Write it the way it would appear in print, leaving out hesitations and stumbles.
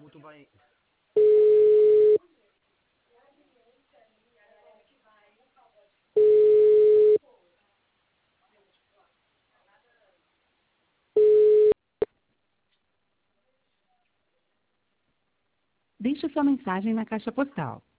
como tu vai... Deixe sua mensagem na caixa postal